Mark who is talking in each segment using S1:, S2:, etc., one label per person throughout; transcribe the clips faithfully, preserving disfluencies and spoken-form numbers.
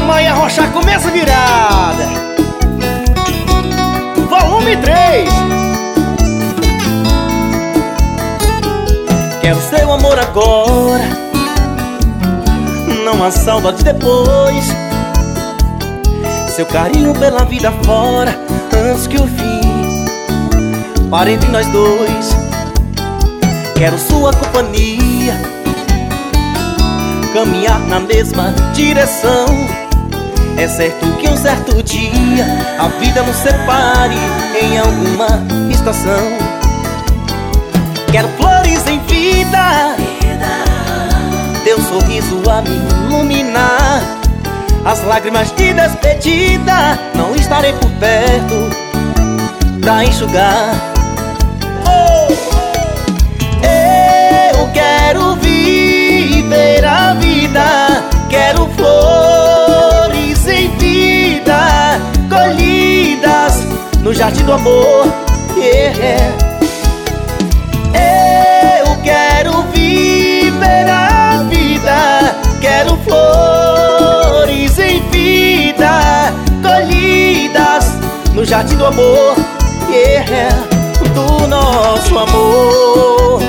S1: Amar e Arrochar começa virada. Volume três. Quero seu amor agora, não há saudade depois. Seu carinho pela vida fora, antes que o fim pare entre nós dois. Quero sua companhia, caminhar na mesma direção. É certo que um certo dia a vida nos separe em alguma estação. Quero flores em vida, teu sorriso a me iluminar. As lágrimas de despedida, não estarei por perto pra enxugar. Oh! Eu quero viver a vida, quero flores em vida, colhidas no jardim do amor. Yeah. Eu quero viver a vida, quero flores em vida, colhidas no jardim do amor. Yeah. Do nosso amor.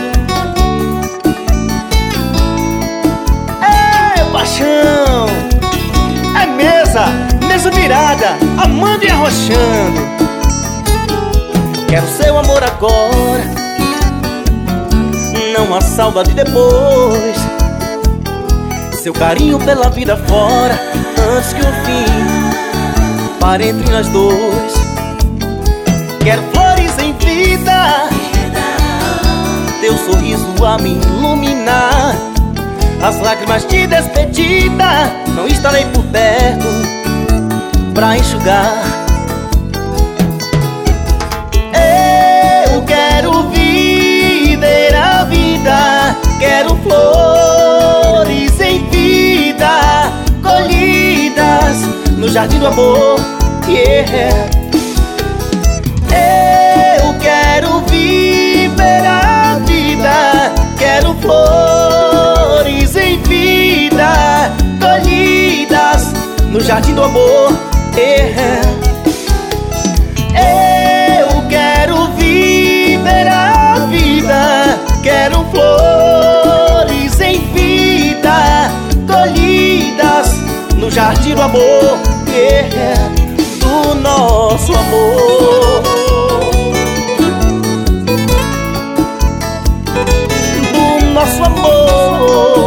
S1: É paixão, é mesa, mesa virada, amando e arrochando. Quero seu amor agora, não há saudade depois. Seu carinho pela vida fora, antes que o fim pare entre nós dois. Quero flores em vida, teu sorriso a me iluminar. As lágrimas de despedida, não estarei por perto pra enxugar. Eu quero viver a vida, quero flores em vida, colhidas no jardim do amor. Yeah. Eu quero viver a vida, quero flores em vida, colhidas no jardim do amor. Yeah. Eu quero viver a vida, quero flores em vida, colhidas no jardim do amor. Yeah. Do nosso amor. Do nosso amor.